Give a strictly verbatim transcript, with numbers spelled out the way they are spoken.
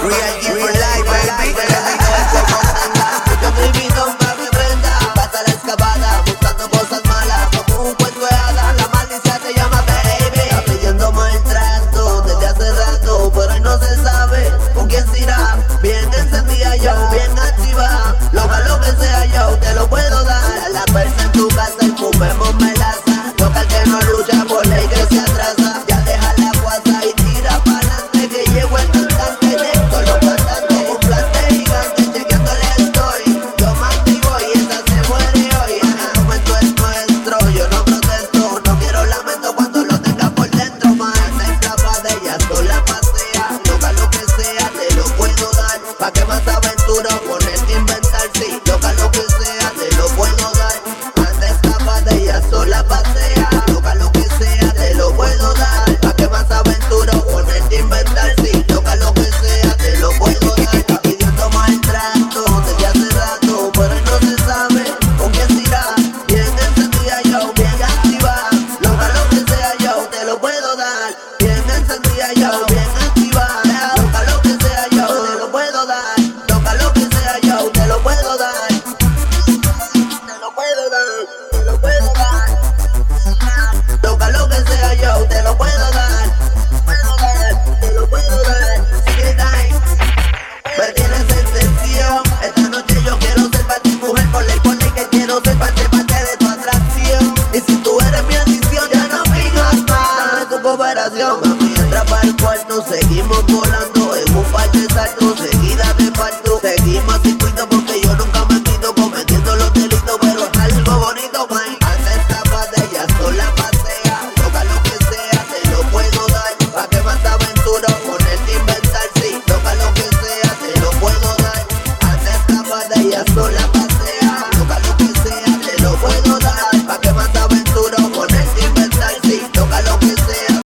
Real G for life, baby. Yo soy mi nombre, mi prenda. Pasa la escapada, buscando cosas malas, como un cuento de hadas. La maldición se llama baby. Está pidiendo maltrato desde hace rato, pero hoy no se sabe con quién se irá. Bien encendida yo, bien activa. Loca lo que sea yo, te lo puedo dar. A la persa en tu casa y fumemos melaza. Toca el que no lucha por ley que se atrasa. Ya deja la guasa y tira pa'lante, que llegó el cantante de todos los cantantes. Un plante gigante, chequeándole estoy. Yo mandigo y esta se muere hoy. El momento es nuestro, yo no protesto. No quiero lamento cuando lo tenga por dentro. Más esta escapa de ella, sola pasea. Loca lo que sea, te lo puedo dar. Pa' que más aventura, ponerte a inventar. Sí, loca lo que sea, te lo puedo dar. Anda escapa de ella, sola pasea. Loca lo que sea, te lo puedo dar. Pa' que más aventura, ponerte a inventar. Sí, loca lo que sea, te lo puedo dar. Está pidiendo maltrato desde hace rato, pero él no se sabe con quién se irá. Bien encendida yo, bien activa. Loca lo que sea yo, te lo puedo dar. Bien encendida yo, bien activa. Loca lo que sea yo, te lo puedo dar. Loca lo que sea yo, te lo puedo dar. Te lo puedo dar, te lo puedo dar. Loca lo que sea yo, te lo puedo dar. Puedo dar, te lo puedo dar. Sigue time. Me tienes en tensión. Esta noche yo quiero ser para ti, mujer. Por ley, por ley que quiero ser parte, parte de tu atracción. Y si tú eres mi adicción, ya no pidas más. Dame tu cooperación, mami, entra para el cuarto. Seguimos volando en un par de saltos. Seguimos